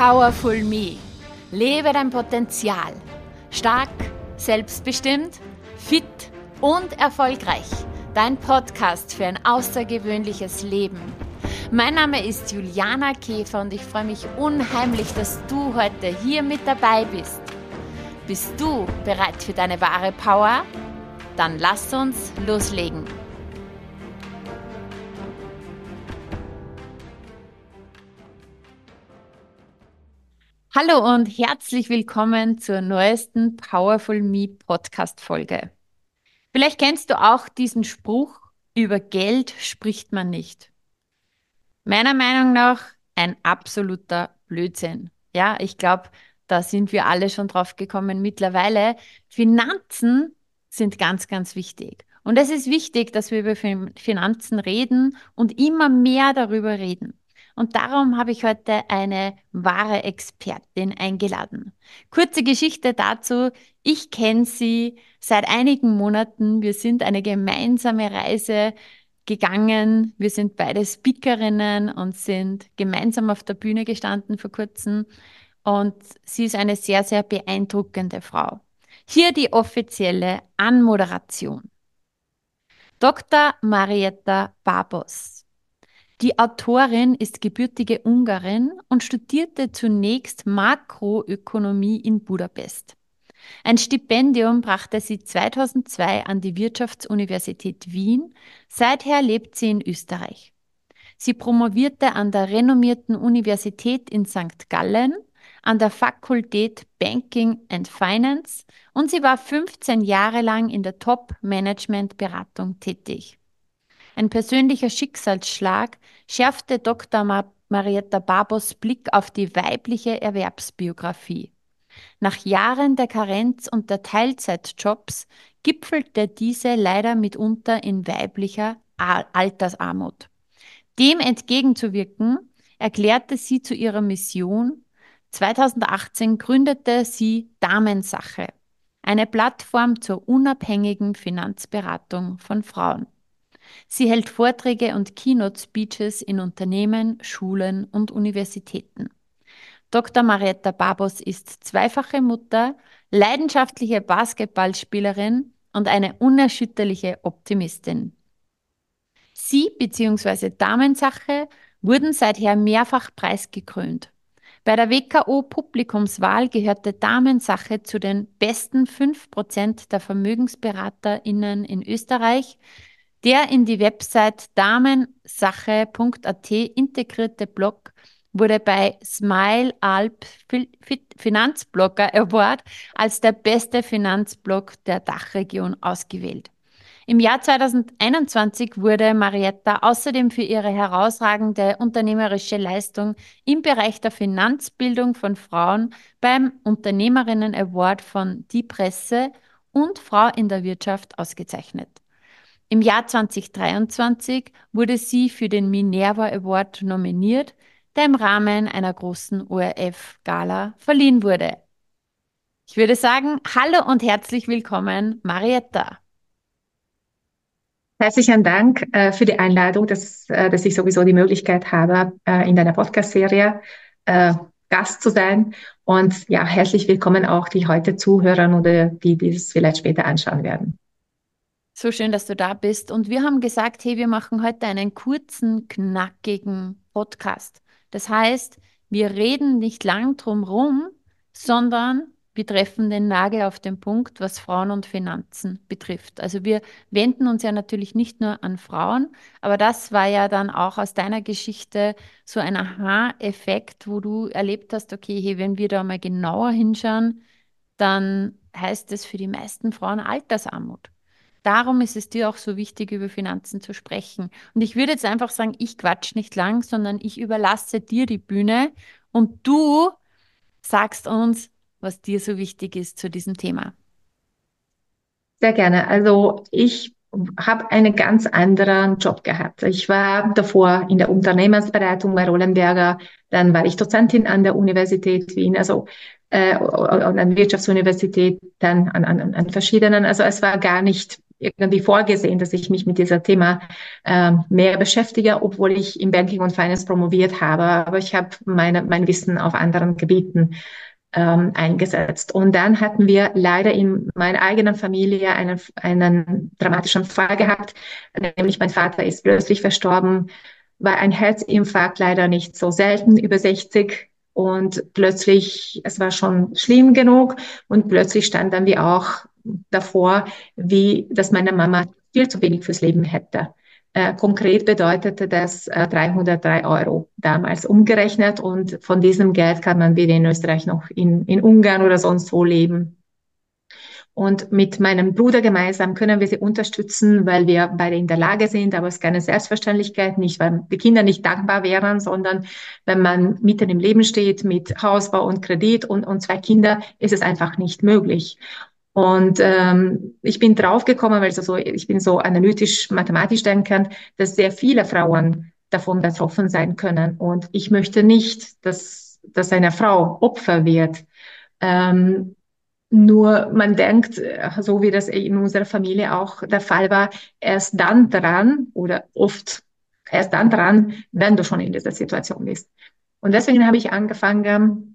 Powerful Me. Lebe dein Potenzial. Stark, selbstbestimmt, fit und erfolgreich. Dein Podcast für ein außergewöhnliches Leben. Mein Name ist Juliana Käfer und ich freue mich unheimlich, dass du heute hier mit dabei bist. Bist du bereit für deine wahre Power? Dann lass uns loslegen. Hallo und herzlich willkommen zur neuesten Powerful Me Podcast-Folge. Vielleicht kennst du auch diesen Spruch, über Geld spricht man nicht. Meiner Meinung nach ein absoluter Blödsinn. Ja, ich glaube, da sind wir alle schon drauf gekommen mittlerweile. Finanzen sind ganz, ganz wichtig. Und es ist wichtig, dass wir über Finanzen reden und immer mehr darüber reden. Und darum habe ich heute eine wahre Expertin eingeladen. Kurze Geschichte dazu. Ich kenne sie seit einigen Monaten. Wir sind eine gemeinsame Reise gegangen. Wir sind beide Speakerinnen und sind gemeinsam auf der Bühne gestanden vor kurzem. Und sie ist eine sehr, sehr beeindruckende Frau. Hier die offizielle Anmoderation. Dr. Marietta Babos. Die Autorin ist gebürtige Ungarin und studierte zunächst Makroökonomie in Budapest. Ein Stipendium brachte sie 2002 an die Wirtschaftsuniversität Wien. Seither lebt sie in Österreich. Sie promovierte an der renommierten Universität in St. Gallen, an der Fakultät Banking and Finance und sie war 15 Jahre lang in der Top-Management-Beratung tätig. Ein persönlicher Schicksalsschlag schärfte Dr. Marietta Babos Blick auf die weibliche Erwerbsbiografie. Nach Jahren der Karenz und der Teilzeitjobs gipfelte diese leider mitunter in weiblicher Altersarmut. Dem entgegenzuwirken, erklärte sie zu ihrer Mission. 2018 gründete sie Damensache, eine Plattform zur unabhängigen Finanzberatung von Frauen. Sie hält Vorträge und Keynote-Speeches in Unternehmen, Schulen und Universitäten. Dr. Marietta Babos ist zweifache Mutter, leidenschaftliche Basketballspielerin und eine unerschütterliche Optimistin. Sie bzw. Damensache wurden seither mehrfach preisgekrönt. Bei der WKO-Publikumswahl gehörte Damensache zu den besten 5% der VermögensberaterInnen in Österreich. Der in die Website damensache.at integrierte Blog wurde bei Smile Alp Finanzblogger Award als der beste Finanzblog der Dachregion ausgewählt. Im Jahr 2021 wurde Marietta außerdem für ihre herausragende unternehmerische Leistung im Bereich der Finanzbildung von Frauen beim Unternehmerinnen Award von Die Presse und Frau in der Wirtschaft ausgezeichnet. Im Jahr 2023 wurde sie für den Minerva Award nominiert, der im Rahmen einer großen ORF-Gala verliehen wurde. Ich würde sagen, hallo und herzlich willkommen, Marietta. Herzlichen Dank für die Einladung, dass ich sowieso die Möglichkeit habe, in deiner Podcast-Serie Gast zu sein. Und ja, herzlich willkommen auch die heute Zuhörer oder die es vielleicht später anschauen werden. So schön, dass du da bist. Und wir haben gesagt, hey, wir machen heute einen kurzen, knackigen Podcast. Das heißt, wir reden nicht lang drum rum, sondern wir treffen den Nagel auf den Punkt, was Frauen und Finanzen betrifft. Also wir wenden uns ja natürlich nicht nur an Frauen, aber das war ja dann auch aus deiner Geschichte so ein Aha-Effekt, wo du erlebt hast, okay, hey, wenn wir da mal genauer hinschauen, dann heißt es für die meisten Frauen Altersarmut. Darum ist es dir auch so wichtig, über Finanzen zu sprechen. Und ich würde jetzt einfach sagen, ich quatsch nicht lang, sondern ich überlasse dir die Bühne und du sagst uns, was dir so wichtig ist zu diesem Thema. Sehr gerne. Also ich habe einen ganz anderen Job gehabt. Ich war davor in der Unternehmensberatung bei Rollenberger, dann war ich Dozentin an der Universität Wien, also an der Wirtschaftsuniversität, dann an verschiedenen. Also es war gar nicht irgendwie vorgesehen, dass ich mich mit diesem Thema mehr beschäftige, obwohl ich im Banking und Finance promoviert habe. Aber ich habe mein Wissen auf anderen Gebieten eingesetzt. Und dann hatten wir leider in meiner eigenen Familie einen dramatischen Fall gehabt, nämlich mein Vater ist plötzlich verstorben, war ein Herzinfarkt, leider nicht so selten, über 60. Und plötzlich, es war schon schlimm genug und plötzlich standen wir auch davor, dass meine Mama viel zu wenig fürs Leben hätte. Konkret bedeutete das 303 Euro damals umgerechnet und von diesem Geld kann man weder in Österreich noch in Ungarn oder sonst wo leben. Und mit meinem Bruder gemeinsam können wir sie unterstützen, weil wir beide in der Lage sind, aber es ist keine Selbstverständlichkeit, nicht weil die Kinder nicht dankbar wären, sondern wenn man mitten im Leben steht mit Hausbau und Kredit und zwei Kinder, ist es einfach nicht möglich. Und ich bin draufgekommen, weil ich bin so analytisch-mathematisch denkend, dass sehr viele Frauen davon betroffen sein können. Und ich möchte nicht, dass eine Frau Opfer wird. Ähm, Nur man denkt, so wie das in unserer Familie auch der Fall war, erst dann dran oder oft erst dann dran, wenn du schon in dieser Situation bist. Und deswegen habe ich angefangen,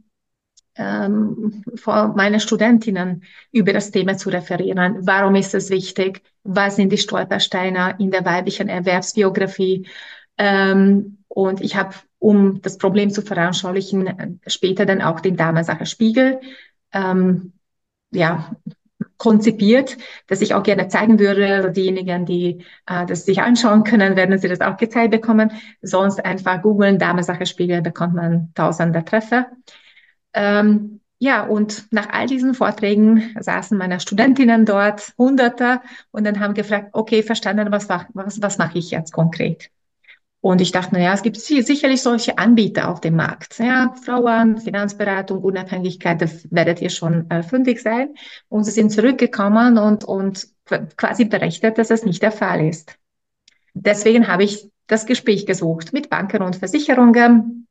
vor meinen Studentinnen über das Thema zu referieren. Warum ist es wichtig? Was sind die Stolpersteine in der weiblichen Erwerbsbiografie? Und ich habe, um das Problem zu veranschaulichen, später dann auch den Damensacher Spiegel ähm, ja, konzipiert, dass ich auch gerne zeigen würde. Also diejenigen, die das sich anschauen können, werden sie das auch gezeigt bekommen. Sonst einfach googeln, Damensacher Spiegel, bekommt man tausende Treffer. Ja, und nach all diesen Vorträgen saßen meine Studentinnen dort, Hunderte, und dann haben gefragt, okay, verstanden, was mache ich jetzt konkret? Und ich dachte, naja, es gibt sicherlich solche Anbieter auf dem Markt. Ja, Frauen, Finanzberatung, Unabhängigkeit, das werdet ihr schon fündig sein. Und sie sind zurückgekommen und quasi berichtet, dass es nicht der Fall ist. Deswegen habe ich das Gespräch gesucht mit Banken und Versicherungen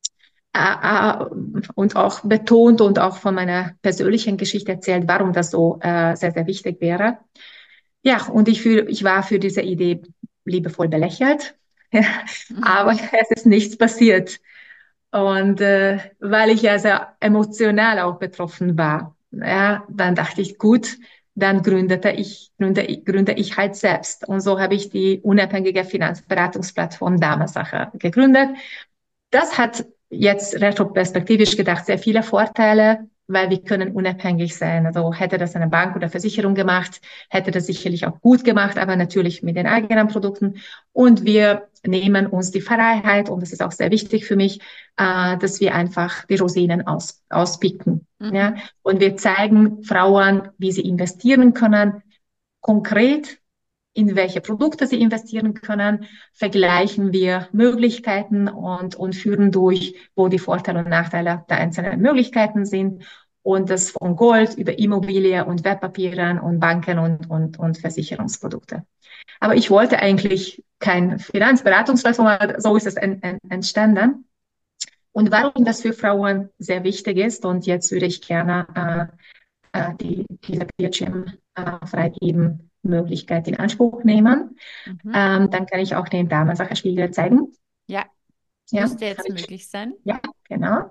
und auch betont und auch von meiner persönlichen Geschichte erzählt, warum das so sehr, sehr wichtig wäre. Ja, und ich war für diese Idee liebevoll belächelt, ja, aber es ist nichts passiert. Und weil ich ja sehr emotional auch betroffen war, ja, dann dachte ich, gut, dann gründe ich halt selbst. Und so habe ich die unabhängige Finanzberatungsplattform Damensache gegründet. Das hat jetzt retroperspektivisch gedacht sehr viele Vorteile, weil wir können unabhängig sein. Also hätte das eine Bank oder Versicherung gemacht, hätte das sicherlich auch gut gemacht, aber natürlich mit den eigenen Produkten. Und wir nehmen uns die Freiheit, und das ist auch sehr wichtig für mich, dass wir einfach die Rosinen auspicken. Mhm. Ja? Und wir zeigen Frauen, wie sie investieren können, konkret in welche Produkte sie investieren können, vergleichen wir Möglichkeiten und führen durch, wo die Vorteile und Nachteile der einzelnen Möglichkeiten sind. Und das von Gold über Immobilie und Wertpapieren und Banken und Versicherungsprodukte. Aber ich wollte eigentlich kein Finanzberatungsplattform, aber so ist es entstanden. Und warum das für Frauen sehr wichtig ist, und jetzt würde ich gerne diese Bildschirm freigeben, Möglichkeit in Anspruch nehmen. Mhm. Dann kann ich auch den Damensacherspiegel zeigen. Ja, Ja, müsste jetzt möglich sein. ja, genau.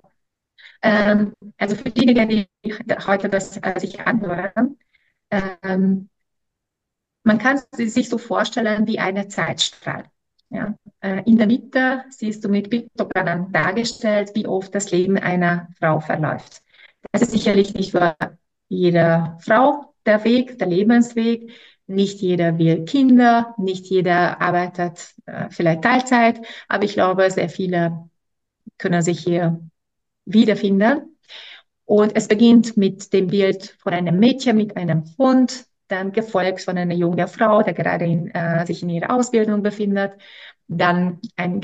Also für diejenigen, die heute das sich anhören, ähm, man kann sich so vorstellen wie eine Zeitstrahl. Ja. In der Mitte siehst du mit Piktogrammen dargestellt, wie oft das Leben einer Frau verläuft. Das ist sicherlich nicht für jede Frau der Weg, der Lebensweg. Nicht jeder will Kinder, nicht jeder arbeitet vielleicht Teilzeit, aber ich glaube, sehr viele können sich hier wiederfinden. Und es beginnt mit dem Bild von einem Mädchen mit einem Hund, dann gefolgt von einer jungen Frau, die gerade sich in ihrer Ausbildung befindet. Dann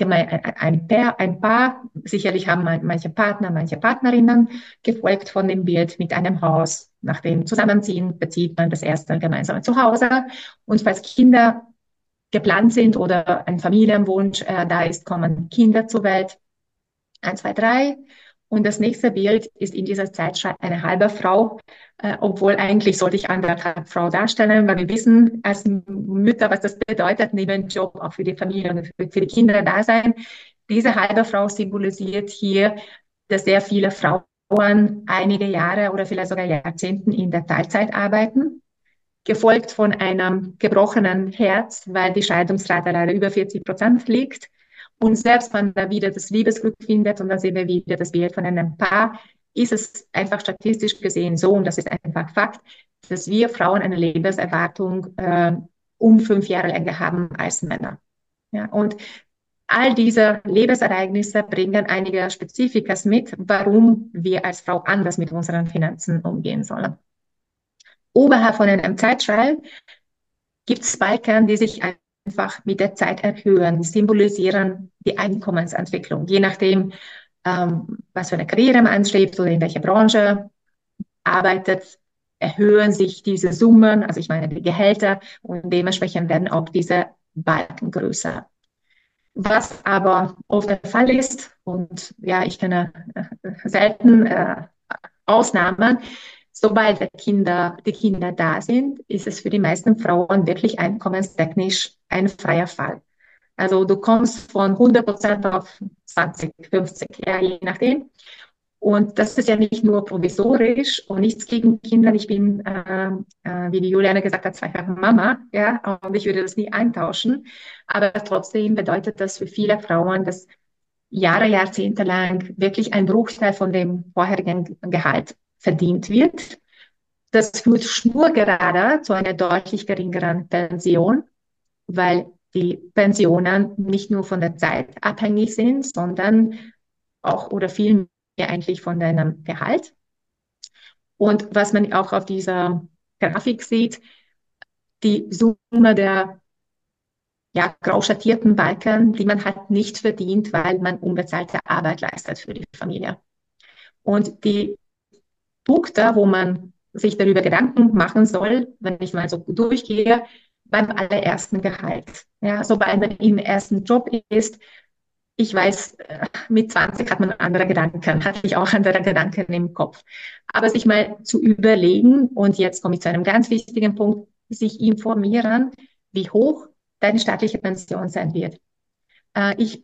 ein Paar, sicherlich haben manche Partner, manche Partnerinnen, gefolgt von dem Bild mit einem Haus. Nach dem Zusammenziehen bezieht man das erste gemeinsame Zuhause. Und falls Kinder geplant sind oder ein Familienwunsch da ist, kommen Kinder zur Welt. 1, 2, 3. Und das nächste Bild ist in dieser Zeit eine halbe Frau, obwohl eigentlich sollte ich anderthalb Frau darstellen, weil wir wissen als Mütter, was das bedeutet, neben Job auch für die Familie und für die Kinder da sein. Diese halbe Frau symbolisiert hier, dass sehr viele Frauen einige Jahre oder vielleicht sogar Jahrzehnten in der Teilzeit arbeiten, gefolgt von einem gebrochenen Herz, weil die Scheidungsrate leider über 40% liegt. Und selbst wenn man wieder das Liebesglück findet, und da sehen wir wieder das Bild von einem Paar, ist es einfach statistisch gesehen so, und das ist einfach Fakt, dass wir Frauen eine Lebenserwartung um 5 Jahre länger haben als Männer. Ja, und all diese Lebensereignisse bringen einige Spezifikas mit, warum wir als Frau anders mit unseren Finanzen umgehen sollen. Oberhalb von einem Zeitstrahl gibt es Balken, die sich einfach mit der Zeit erhöhen. Die symbolisieren die Einkommensentwicklung. Je nachdem, was für eine Karriere man anstrebt oder in welcher Branche arbeitet, erhöhen sich diese Summen, also ich meine die Gehälter, und dementsprechend werden auch diese Balken größer. Was aber oft der Fall ist, und ja, ich kenne selten Ausnahmen, sobald die Kinder da sind, ist es für die meisten Frauen wirklich einkommenstechnisch ein freier Fall. Also du kommst von 100% auf 20, 50, ja, je nachdem. Und das ist ja nicht nur provisorisch und nichts gegen Kinder. Ich bin, wie die Juliane gesagt hat, zweifache Mama, ja, und ich würde das nie eintauschen. Aber trotzdem bedeutet das für viele Frauen, dass Jahre, Jahrzehnte lang wirklich ein Bruchteil von dem vorherigen Gehalt verdient wird. Das führt schnurgerade zu einer deutlich geringeren Pension, weil die Pensionen nicht nur von der Zeit abhängig sind, sondern auch oder viel mehr eigentlich von deinem Gehalt. Und was man auch auf dieser Grafik sieht, die Summe der grau schattierten Balken, die man halt nicht verdient, weil man unbezahlte Arbeit leistet für die Familie. Und die Punkte, wo man sich darüber Gedanken machen soll, wenn ich mal so durchgehe, beim allerersten Gehalt. Ja, sobald man im ersten Job ist, ich weiß, mit 20 hat man andere Gedanken, hatte ich auch andere Gedanken im Kopf. Aber sich mal zu überlegen, und jetzt komme ich zu einem ganz wichtigen Punkt, sich informieren, wie hoch deine staatliche Pension sein wird. Ich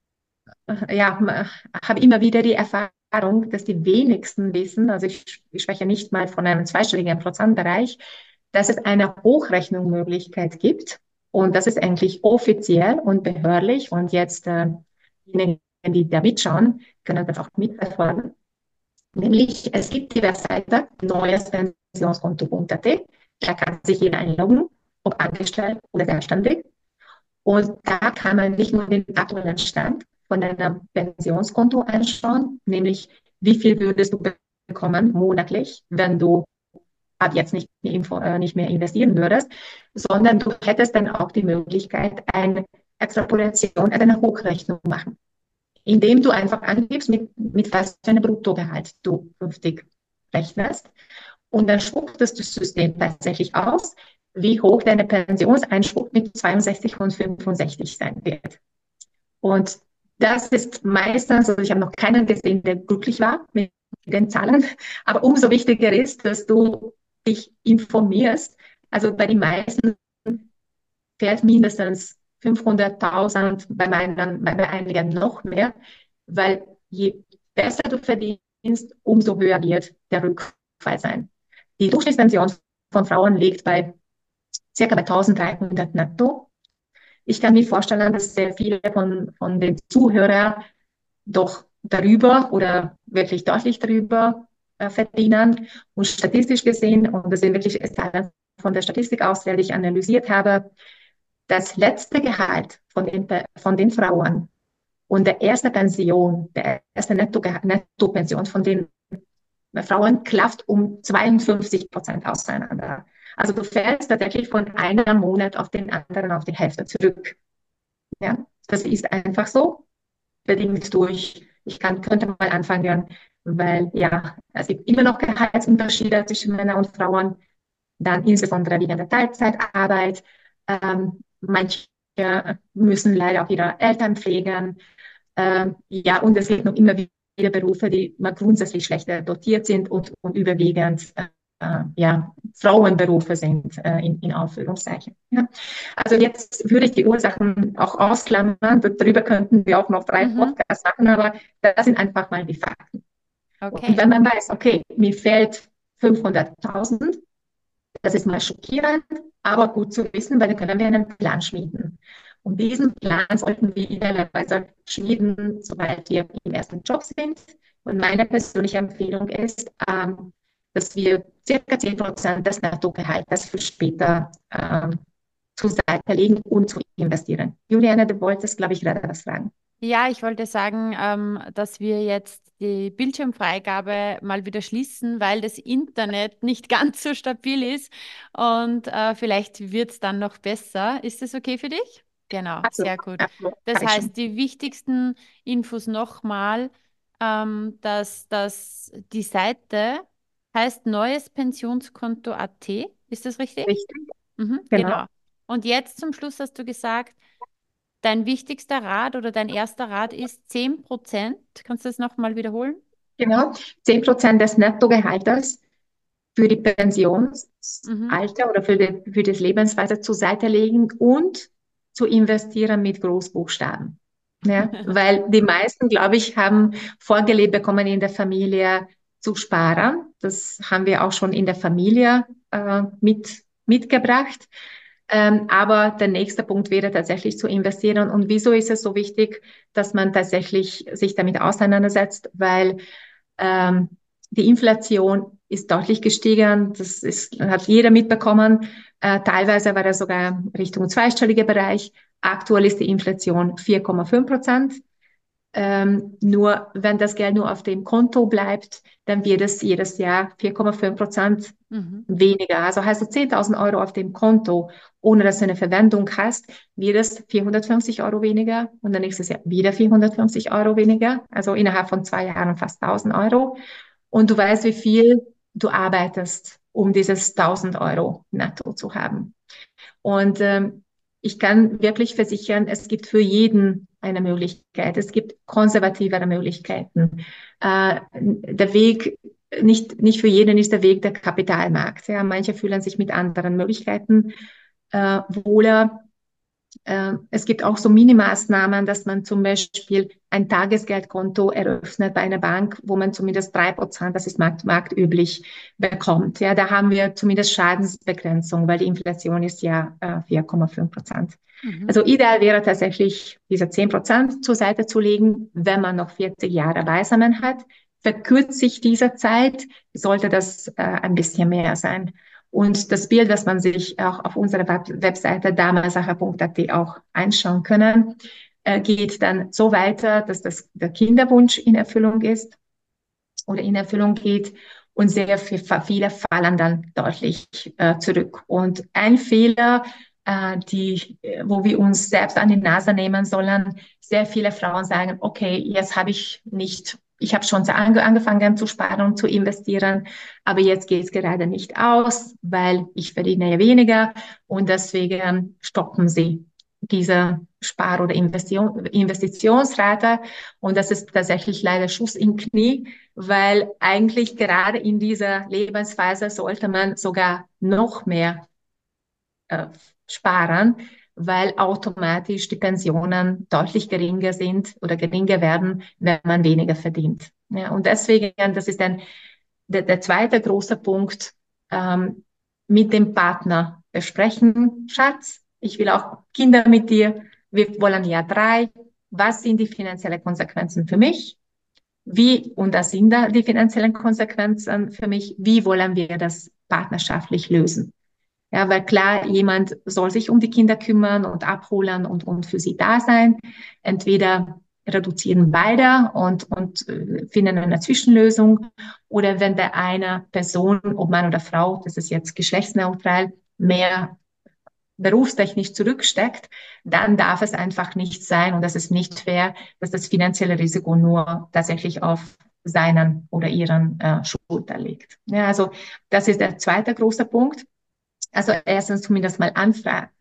habe immer wieder die Erfahrung, dass die wenigsten wissen, also ich spreche nicht mal von einem zweistelligen Prozentbereich, dass es eine Hochrechnungsmöglichkeit gibt. Und das ist eigentlich offiziell und behördlich. Und jetzt diejenigen, die da mitschauen, können das auch mitverfolgen. Nämlich, es gibt die Webseite neuespensionskonto.at. Da kann sich jeder einloggen, ob angestellt oder selbstständig. Und da kann man nicht nur den aktuellen Stand von deinem Pensionskonto anschauen, nämlich wie viel würdest du bekommen monatlich, wenn du ab jetzt nicht mehr investieren würdest, sondern du hättest dann auch die Möglichkeit, eine Extrapolation, eine Hochrechnung machen, indem du einfach angibst, mit was für einem Bruttogehalt du künftig rechnest. Und dann spuckt das System tatsächlich aus, wie hoch deine Pensionseinspruch mit 62 und 65 sein wird. Und das ist meistens, also ich habe noch keinen gesehen, der glücklich war mit den Zahlen, aber umso wichtiger ist, dass du dich informierst. Also bei den meisten fehlt mindestens 500.000, bei einigen noch mehr, weil je besser du verdienst, umso höher wird der Rückfall sein. Die Durchschnittspension von Frauen liegt bei circa bei 1.300 netto. Ich kann mir vorstellen, dass sehr viele von den Zuhörern doch darüber oder wirklich deutlich darüber verdienen. Und statistisch gesehen, und das sind wirklich Zahlen von der Statistik aus, die ich analysiert habe, das letzte Gehalt von den Frauen und der erste Pension, der erste Nettopension von den Frauen klafft um 52% auseinander. Also du fällst tatsächlich von einem Monat auf den anderen auf die Hälfte zurück. Ja, das ist einfach so, bedingt durch, könnte mal anfangen, weil ja, es gibt immer noch Gehaltsunterschiede zwischen Männern und Frauen, dann insbesondere wegen der Teilzeitarbeit. Manche müssen leider auch ihre Eltern pflegen. Ja, und es gibt noch immer Berufe, die mal grundsätzlich schlechter dotiert sind und überwiegend ja, Frauenberufe sind, in Anführungszeichen. Ja. Also jetzt würde ich die Ursachen auch ausklammern, darüber könnten wir auch noch 3 Mhm. Podcasts machen, aber das sind einfach mal die Fakten. Und Okay. wenn man weiß, okay, mir fehlt 500.000, das ist mal schockierend, aber gut zu wissen, weil dann können wir einen Plan schmieden. Und diesen Plan sollten wir idealerweise schmieden, sobald wir im ersten Job sind. Und meine persönliche Empfehlung ist, dass wir circa 10% des Nettogehaltes für später zur Seite legen und zu investieren. Juliane, du wolltest, glaube ich, gerade was fragen. Ja, ich wollte sagen, dass wir jetzt die Bildschirmfreigabe mal wieder schließen, weil das Internet nicht ganz so stabil ist und vielleicht wird es dann noch besser. Ist das okay für dich? Genau, Absolut, sehr gut. absolut, Das habe ich heißt, schon. die wichtigsten Infos nochmal, dass die Seite heißt neuespensionskonto.at. Ist das richtig? Richtig, Mhm, genau. genau. Und jetzt zum Schluss hast du gesagt, dein wichtigster Rat oder dein erster Rat ist 10%. Kannst du das nochmal wiederholen? Genau, 10% des Nettogehaltes für die Mhm. Pensionsalter oder für das Lebensweise zur Seite legen und zu investieren mit Großbuchstaben. Ja, weil die meisten, glaube ich, haben vorgelebt bekommen in der Familie zu sparen. Das haben wir auch schon in der Familie mitgebracht. Aber der nächste Punkt wäre tatsächlich zu investieren. Und wieso ist es so wichtig, dass man tatsächlich sich damit auseinandersetzt? Weil ähm, die Inflation ist deutlich gestiegen. Hat jeder mitbekommen. Teilweise war das sogar Richtung zweistelliger Bereich. Aktuell ist die Inflation 4,5%. Nur wenn das Geld nur auf dem Konto bleibt, dann wird es jedes Jahr 4,5% Mhm. weniger. Also hast du 10.000 Euro auf dem Konto, ohne dass du eine Verwendung hast, wird es 450 Euro weniger und dann nächstes Jahr wieder 450 Euro weniger. Also innerhalb von 2 Jahren fast 1.000 Euro. Und du weißt, wie viel du arbeitest, um dieses 1.000 Euro netto zu haben. Und ich kann wirklich versichern, es gibt für jeden eine Möglichkeit. Es gibt konservativere Möglichkeiten. Der Weg, nicht für jeden ist der Weg der Kapitalmarkt. Ja, manche fühlen sich mit anderen Möglichkeiten wohler. Es gibt auch so Minimaßnahmen, dass man zum Beispiel ein Tagesgeldkonto eröffnet bei einer Bank, wo man zumindest 3%, das ist marktüblich, bekommt. Ja, da haben wir zumindest Schadensbegrenzung, weil die Inflation ist ja 4,5%. Mhm. Also ideal wäre tatsächlich, diese 10% zur Seite zu legen, wenn man noch 40 Jahre beisammen hat. Verkürzt sich diese Zeit, sollte das ein bisschen mehr sein. Und das Bild, was man sich auch auf unserer Webseite damersacher.at auch einschauen können, geht dann so weiter, dass der Kinderwunsch in Erfüllung ist oder in Erfüllung geht. Und sehr viele fallen dann deutlich zurück. Und ein Fehler, wo wir uns selbst an die Nase nehmen sollen, sehr viele Frauen sagen, okay, jetzt habe ich nicht, ich habe schon angefangen zu sparen und zu investieren, aber jetzt geht es gerade nicht aus, weil ich verdiene ja weniger und deswegen stoppen sie diese Spar- oder Investitionsrate. Und das ist tatsächlich leider Schuss im Knie, weil eigentlich gerade in dieser Lebensphase sollte man sogar noch mehr äh, sparen, weil automatisch die Pensionen deutlich geringer sind oder geringer werden, wenn man weniger verdient. Ja, und deswegen, das ist dann der zweite große Punkt, mit dem Partner besprechen. Schatz, ich will auch Kinder mit dir. Wir wollen ja 3. Was sind die finanziellen Konsequenzen für mich? Wie, und das sind da die finanziellen Konsequenzen für mich, wie wollen wir das partnerschaftlich lösen? Ja, weil klar, jemand soll sich um die Kinder kümmern und abholen und für sie da sein. Entweder reduzieren beide und finden eine Zwischenlösung. Oder wenn der eine Person, ob Mann oder Frau, das ist jetzt geschlechtsneutral, mehr berufstechnisch zurücksteckt, dann darf es einfach nicht sein und das ist nicht fair, dass das finanzielle Risiko nur tatsächlich auf seinen oder ihren Schultern liegt. Ja, also das ist der zweite große Punkt. Also erstens zumindest mal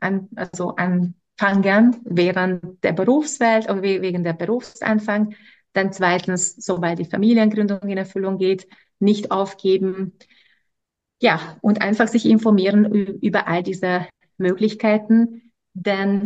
anfangen während der Berufswelt oder wegen der Berufsanfang. Dann zweitens, sobald die Familiengründung in Erfüllung geht, nicht aufgeben. Ja, und einfach sich informieren über all diese Möglichkeiten. Denn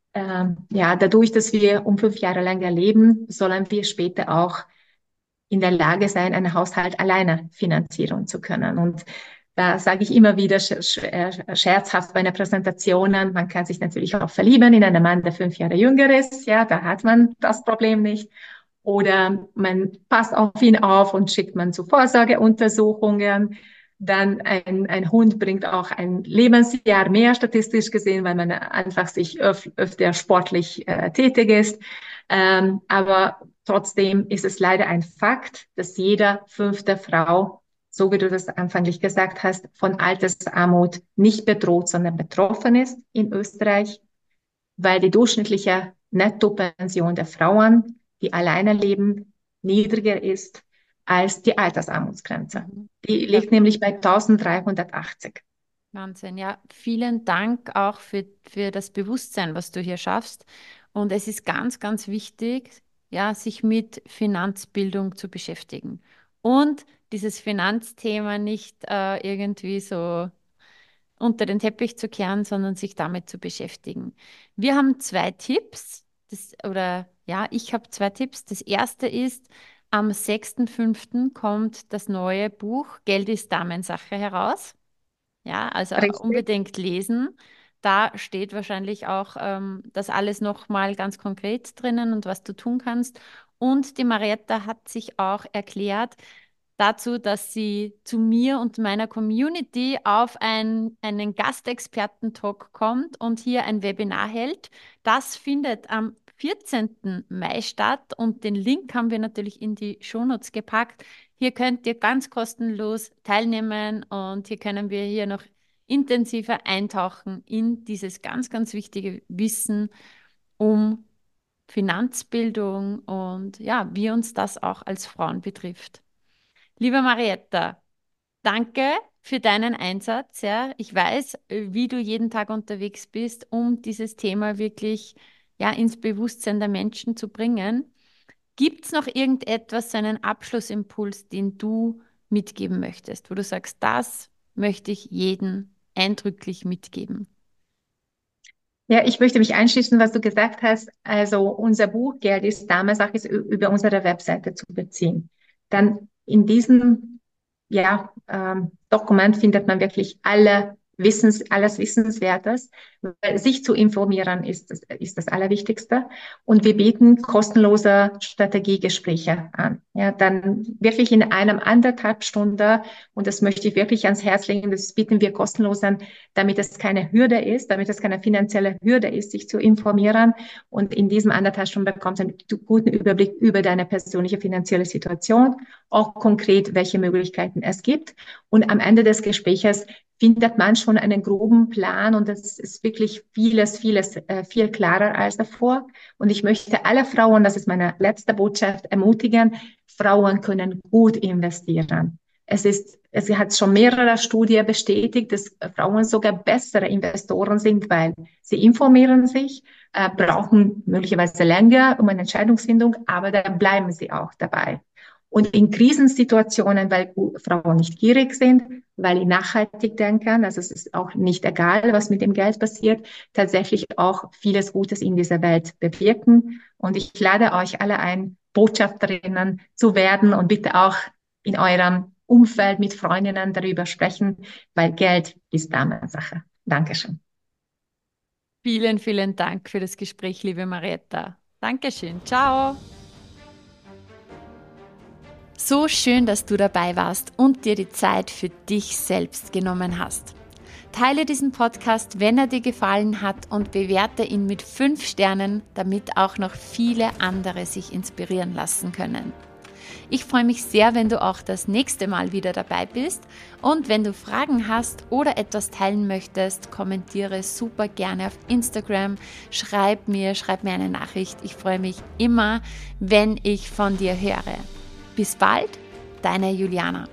ja, dadurch, dass wir um 5 Jahre lang leben, sollen wir später auch in der Lage sein, einen Haushalt alleine finanzieren zu können. Und da sage ich immer wieder scherzhaft bei einer Präsentation, man kann sich natürlich auch verlieben in einen Mann, der 5 Jahre jünger ist. Ja, da hat man das Problem nicht. Oder man passt auf ihn auf und schickt man zu Vorsorgeuntersuchungen. Dann ein Hund bringt auch ein Lebensjahr mehr statistisch gesehen, weil man einfach sich öfter sportlich tätig ist. Aber trotzdem ist es leider ein Fakt, dass jeder fünfte Frau, so wie du das anfänglich gesagt hast, von Altersarmut nicht bedroht, sondern betroffen ist in Österreich, weil die durchschnittliche Nettopension der Frauen, die alleine leben, niedriger ist als die Altersarmutsgrenze. Mhm. Die Ja, liegt nämlich bei 1380. Wahnsinn. Ja, vielen Dank auch für das Bewusstsein, was du hier schaffst. Und es ist ganz, ganz wichtig, ja, sich mit Finanzbildung zu beschäftigen. Und dieses Finanzthema nicht irgendwie so unter den Teppich zu kehren, sondern sich damit zu beschäftigen. Wir haben zwei Tipps, oder ja, ich habe zwei Tipps. Das erste ist, am 6.5. kommt das neue Buch Geld ist Damensache heraus. Ja, also Richtig? unbedingt lesen. Da steht wahrscheinlich auch das alles nochmal ganz konkret drinnen und was du tun kannst. Und die Marietta hat sich auch erklärt dazu, dass sie zu mir und meiner Community auf einen Gastexperten-Talk kommt und hier ein Webinar hält. Das findet am 14. Mai statt und den Link haben wir natürlich in die Shownotes gepackt. Hier könnt ihr ganz kostenlos teilnehmen und hier können wir hier noch intensiver eintauchen in dieses ganz, ganz wichtige Wissen um Finanzbildung und ja, wie uns das auch als Frauen betrifft. Liebe Marietta, danke für deinen Einsatz. Ja. Ich weiß, wie du jeden Tag unterwegs bist, um dieses Thema wirklich ja, ins Bewusstsein der Menschen zu bringen. Gibt es noch irgendetwas, so einen Abschlussimpuls, den du mitgeben möchtest, wo du sagst, das möchte ich jedem eindrücklich mitgeben? Ja, ich möchte mich anschließen, was du gesagt hast. Also unser Buch Geld ist Damensache ist über unsere Webseite zu beziehen. Dann in diesem Dokument findet man wirklich alles Wissenswertes. Weil sich zu informieren ist das Allerwichtigste. Und wir bieten kostenlose Strategiegespräche an. Ja, dann wirklich in einem 1,5 Stunden, und das möchte ich wirklich ans Herz legen, das bieten wir kostenlos an, damit es keine Hürde ist, damit es keine finanzielle Hürde ist, sich zu informieren. Und in diesem 1,5 Stunden bekommst du einen guten Überblick über deine persönliche finanzielle Situation, auch konkret, welche Möglichkeiten es gibt. Und am Ende des Gesprächs findet man schon einen groben Plan und das ist wirklich viel klarer als davor. Und ich möchte alle Frauen, das ist meine letzte Botschaft, ermutigen, Frauen können gut investieren. Es hat schon mehrere Studien bestätigt, dass Frauen sogar bessere Investoren sind, weil sie informieren sich, brauchen möglicherweise länger um eine Entscheidungsfindung, aber dann bleiben sie auch dabei. Und in Krisensituationen, weil Frauen nicht gierig sind, weil sie nachhaltig denken, also es ist auch nicht egal, was mit dem Geld passiert, tatsächlich auch vieles Gutes in dieser Welt bewirken. Und ich lade euch alle ein, Botschafterinnen zu werden und bitte auch in eurem Umfeld mit Freundinnen darüber sprechen, weil Geld ist Damensache. Dankeschön. Vielen, vielen Dank für das Gespräch, liebe Marietta. Dankeschön. Ciao. So schön, dass du dabei warst und dir die Zeit für dich selbst genommen hast. Teile diesen Podcast, wenn er dir gefallen hat und bewerte ihn mit 5 Sternen, damit auch noch viele andere sich inspirieren lassen können. Ich freue mich sehr, wenn du auch das nächste Mal wieder dabei bist und wenn du Fragen hast oder etwas teilen möchtest, kommentiere super gerne auf Instagram, schreib mir eine Nachricht. Ich freue mich immer, wenn ich von dir höre. Bis bald, deine Juliana.